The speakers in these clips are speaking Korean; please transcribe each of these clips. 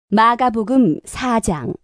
마가복음 4장.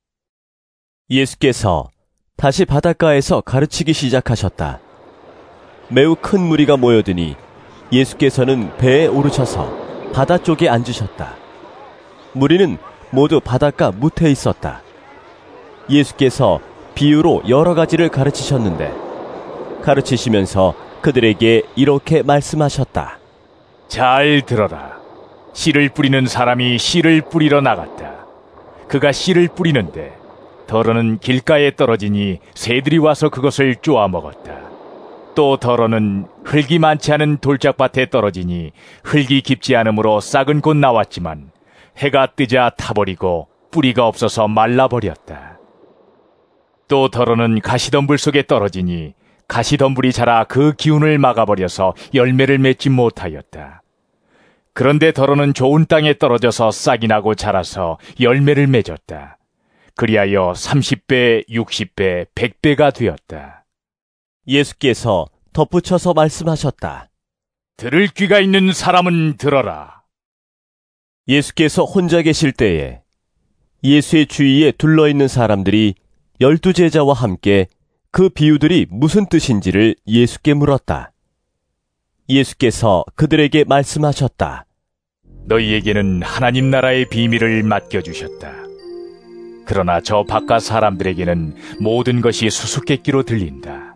예수께서 다시 바닷가에서 가르치기 시작하셨다. 매우 큰 무리가 모여드니 예수께서는 배에 오르셔서 바다 쪽에 앉으셨다. 무리는 모두 바닷가 무태에 있었다. 예수께서 비유로 여러 가지를 가르치셨는데 가르치시면서 그들에게 이렇게 말씀하셨다. 잘 들어라. 씨를 뿌리는 사람이 씨를 뿌리러 나갔다. 그가 씨를 뿌리는데 더러는 길가에 떨어지니 새들이 와서 그것을 쪼아 먹었다. 또 더러는 흙이 많지 않은 돌짝밭에 떨어지니 흙이 깊지 않으므로 싹은 곧 나왔지만 해가 뜨자 타버리고 뿌리가 없어서 말라버렸다. 또 더러는 가시덤불 속에 떨어지니 가시덤불이 자라 그 기운을 막아버려서 열매를 맺지 못하였다. 그런데 더러는 좋은 땅에 떨어져서 싹이 나고 자라서 열매를 맺었다. 그리하여 30배, 60배, 100배가 되었다. 예수께서 덧붙여서 말씀하셨다. 들을 귀가 있는 사람은 들어라. 예수께서 혼자 계실 때에 예수의 주위에 둘러있는 사람들이 12제자와 함께 그 비유들이 무슨 뜻인지를 예수께 물었다. 예수께서 그들에게 말씀하셨다. 너희에게는 하나님 나라의 비밀을 맡겨주셨다. 그러나 저 바깥 사람들에게는 모든 것이 수수께끼로 들린다.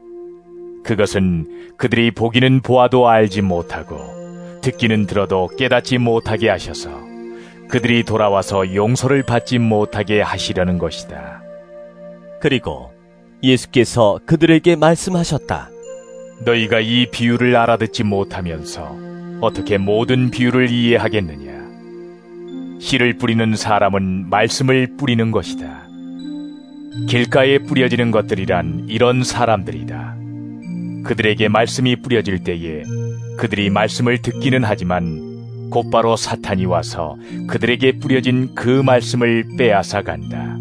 그것은 그들이 보기는 보아도 알지 못하고 듣기는 들어도 깨닫지 못하게 하셔서 그들이 돌아와서 용서를 받지 못하게 하시려는 것이다. 그리고 예수께서 그들에게 말씀하셨다. 너희가 이 비유를 알아듣지 못하면서 어떻게 모든 비유를 이해하겠느냐? 씨를 뿌리는 사람은 말씀을 뿌리는 것이다. 길가에 뿌려지는 것들이란 이런 사람들이다. 그들에게 말씀이 뿌려질 때에 그들이 말씀을 듣기는 하지만 곧바로 사탄이 와서 그들에게 뿌려진 그 말씀을 빼앗아 간다.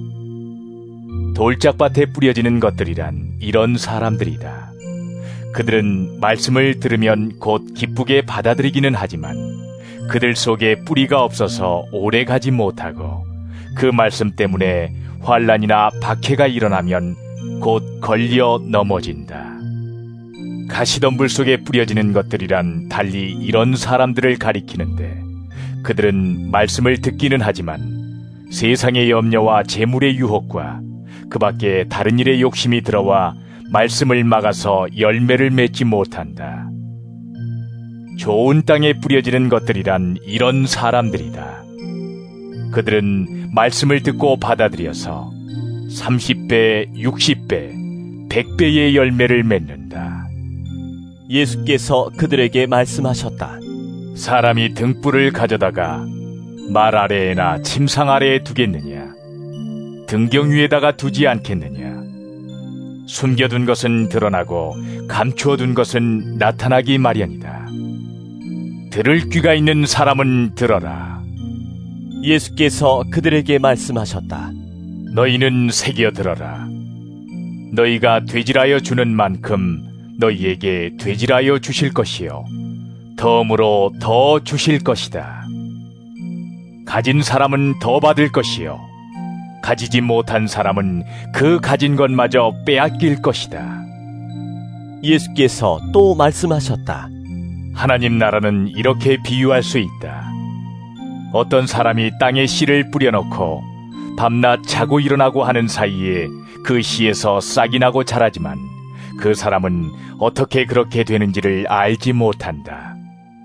돌짝밭에 뿌려지는 것들이란 이런 사람들이다. 그들은 말씀을 들으면 곧 기쁘게 받아들이기는 하지만 그들 속에 뿌리가 없어서 오래 가지 못하고 그 말씀 때문에 환난이나 박해가 일어나면 곧 걸려 넘어진다. 가시덤불 속에 뿌려지는 것들이란 달리 이런 사람들을 가리키는데 그들은 말씀을 듣기는 하지만 세상의 염려와 재물의 유혹과 그 밖에 다른 일에 욕심이 들어와 말씀을 막아서 열매를 맺지 못한다. 좋은 땅에 뿌려지는 것들이란 이런 사람들이다. 그들은 말씀을 듣고 받아들여서 30배, 60배, 100배의 열매를 맺는다. 예수께서 그들에게 말씀하셨다. 사람이 등불을 가져다가 말 아래에나 침상 아래에 두겠느냐? 등경 위에다가 두지 않겠느냐? 숨겨둔 것은 드러나고 감추어둔 것은 나타나기 마련이다. 들을 귀가 있는 사람은 들어라. 예수께서 그들에게 말씀하셨다. 너희는 새겨 들어라. 너희가 되질하여 주는 만큼 너희에게 되질하여 주실 것이요 덤으로 더 주실 것이다. 가진 사람은 더 받을 것이요 가지지 못한 사람은 그 가진 것마저 빼앗길 것이다. 예수께서 또 말씀하셨다. 하나님 나라는 이렇게 비유할 수 있다. 어떤 사람이 땅에 씨를 뿌려놓고 밤낮 자고 일어나고 하는 사이에 그 씨에서 싹이 나고 자라지만 그 사람은 어떻게 그렇게 되는지를 알지 못한다.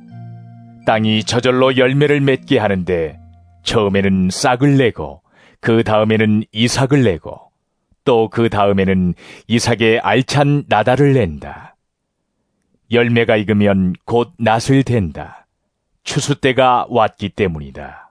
땅이 저절로 열매를 맺게 하는데 처음에는 싹을 내고 그 다음에는 이삭을 내고 또 그 다음에는 이삭의 알찬 나달을 낸다. 열매가 익으면 곧 낫을 댄다. 추수 때가 왔기 때문이다.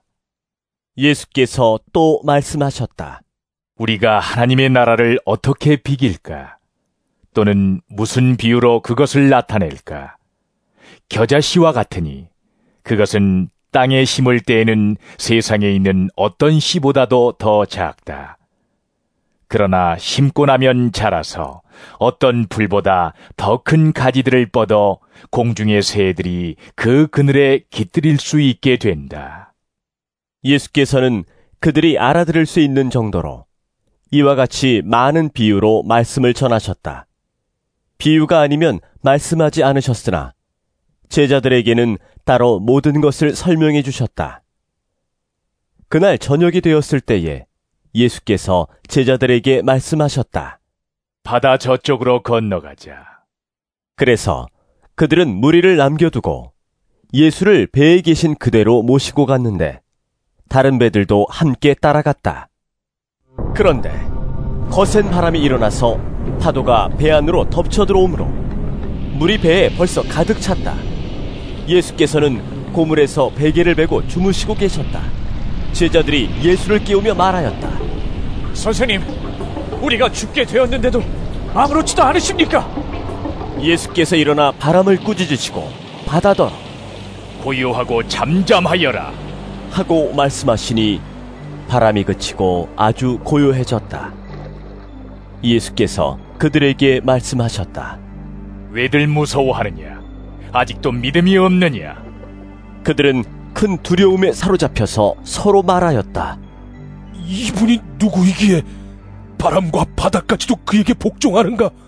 예수께서 또 말씀하셨다. 우리가 하나님의 나라를 어떻게 비길까? 또는 무슨 비유로 그것을 나타낼까? 겨자씨와 같으니 그것은 땅에 심을 때에는 세상에 있는 어떤 씨보다도 더 작다. 그러나 심고 나면 자라서 어떤 풀보다 더 큰 가지들을 뻗어 공중의 새들이 그 그늘에 깃들일 수 있게 된다. 예수께서는 그들이 알아들을 수 있는 정도로 이와 같이 많은 비유로 말씀을 전하셨다. 비유가 아니면 말씀하지 않으셨으나 제자들에게는 따로 모든 것을 설명해 주셨다. 그날 저녁이 되었을 때에 예수께서 제자들에게 말씀하셨다. 바다 저쪽으로 건너가자. 그래서 그들은 무리를 남겨두고 예수를 배에 계신 그대로 모시고 갔는데 다른 배들도 함께 따라갔다. 그런데 거센 바람이 일어나서 파도가 배 안으로 덮쳐들어오므로 물이 배에 벌써 가득 찼다. 예수께서는 고물에서 베개를 베고 주무시고 계셨다. 제자들이 예수를 깨우며 말하였다. 선생님, 우리가 죽게 되었는데도 아무렇지도 않으십니까? 예수께서 일어나 바람을 꾸짖으시고 바다더러 고요하고 잠잠하여라 하고 말씀하시니 바람이 그치고 아주 고요해졌다. 예수께서 그들에게 말씀하셨다. 왜들 무서워하느냐? 아직도 믿음이 없느냐? 그들은 큰 두려움에 사로잡혀서 서로 말하였다. 이분이 누구이기에 바람과 바다까지도 그에게 복종하는가?